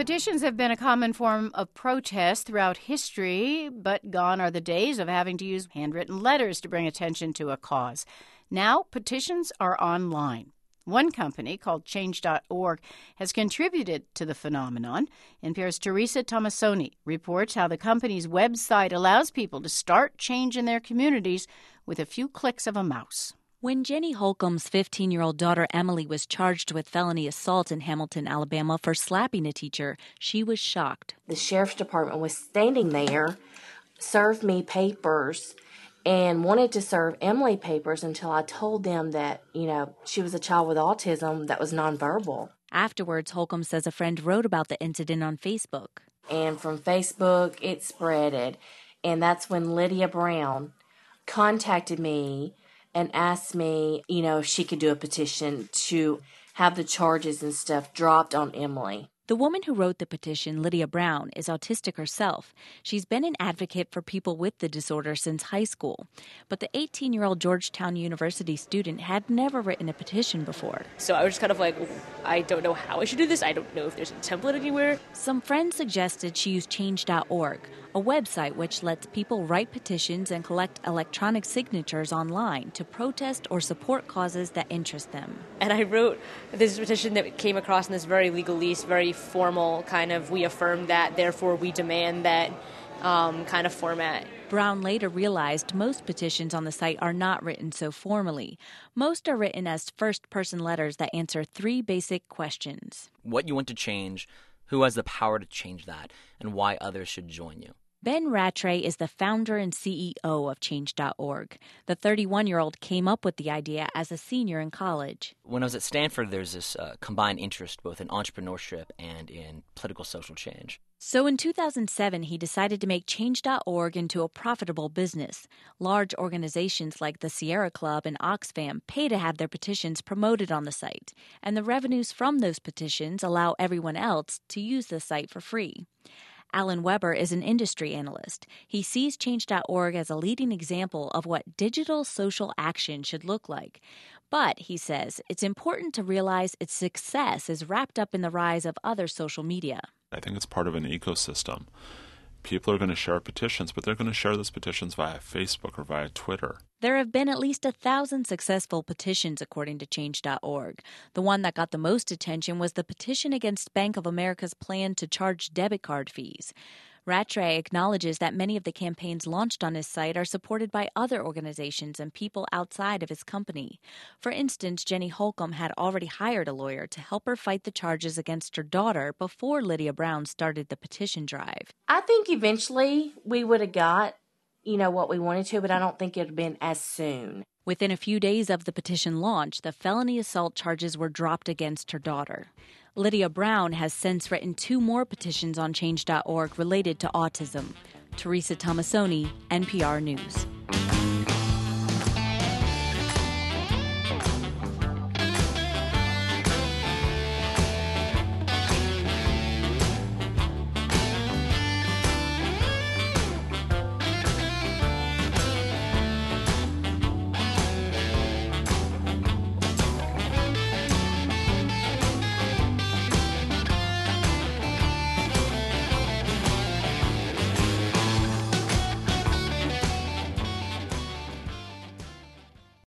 Petitions have been a common form of protest throughout history, but gone are the days of having to use handwritten letters to bring attention to a cause. Now, petitions are online. One company, called Change.org, has contributed to the phenomenon. NPR's Teresa Tomasoni reports how the company's website allows people to start change in their communities with a few clicks of a mouse. When Jenny Holcomb's 15-year-old daughter Emily was charged with felony assault in Hamilton, Alabama for slapping a teacher, she was shocked. The sheriff's department was standing there, served me papers, and wanted to serve Emily papers until I told them that, she was a child with autism that was nonverbal. Afterwards, Holcomb says a friend wrote about the incident on Facebook. And from Facebook, it spreaded. And that's when Lydia Brown contacted me and asked me, if she could do a petition to have the charges and stuff dropped on Emily. The woman who wrote the petition, Lydia Brown, is autistic herself. She's been an advocate for people with the disorder since high school. But the 18-year-old Georgetown University student had never written a petition before. So I was just kind of like, I don't know how I should do this. I don't know if there's a template anywhere. Some friends suggested she use Change.org, a website which lets people write petitions and collect electronic signatures online to protest or support causes that interest them. And I wrote this petition that came across in this very legalese, very formal kind of, we affirm that, therefore we demand that kind of format. Brown later realized most petitions on the site are not written so formally. Most are written as first-person letters that answer three basic questions. What you want to change, who has the power to change that, and why others should join you. Ben Rattray is the founder and CEO of Change.org. The 31-year-old came up with the idea as a senior in college. When I was at Stanford, there's this combined interest both in entrepreneurship and in political social change. So in 2007, he decided to make Change.org into a profitable business. Large organizations like the Sierra Club and Oxfam pay to have their petitions promoted on the site, and the revenues from those petitions allow everyone else to use the site for free. Alan Weber is an industry analyst. He sees Change.org as a leading example of what digital social action should look like. But, he says, it's important to realize its success is wrapped up in the rise of other social media. I think it's part of an ecosystem. People are going to share petitions, but they're going to share those petitions via Facebook or via Twitter. There have been at least 1,000 successful petitions, according to Change.org. The one that got the most attention was the petition against Bank of America's plan to charge debit card fees. Rattray acknowledges that many of the campaigns launched on his site are supported by other organizations and people outside of his company. For instance, Jenny Holcomb had already hired a lawyer to help her fight the charges against her daughter before Lydia Brown started the petition drive. I think eventually we would have got, what we wanted to, but I don't think it would have been as soon. Within a few days of the petition launch, the felony assault charges were dropped against her daughter. Lydia Brown has since written 2 more petitions on Change.org related to autism. Teresa Tomasoni, NPR News.